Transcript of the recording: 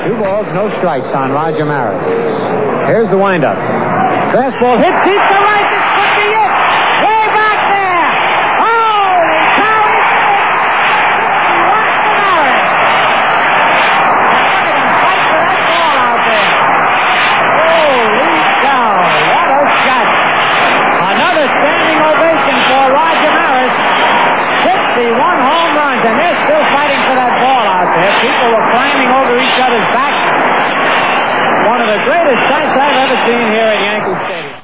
2 balls, no strikes on Roger Maris. Here's the windup. Fastball hit deep to right. This could be it. Way back there. Holy cow! What's the matter? Look at him fight for that ball out there. Holy cow! What a shot! Another standing ovation for Roger Maris. 61 home runs, and they're still fighting for that ball out there. People were climbing over each other's backs. One of the greatest sights I've ever seen here at Yankee Stadium.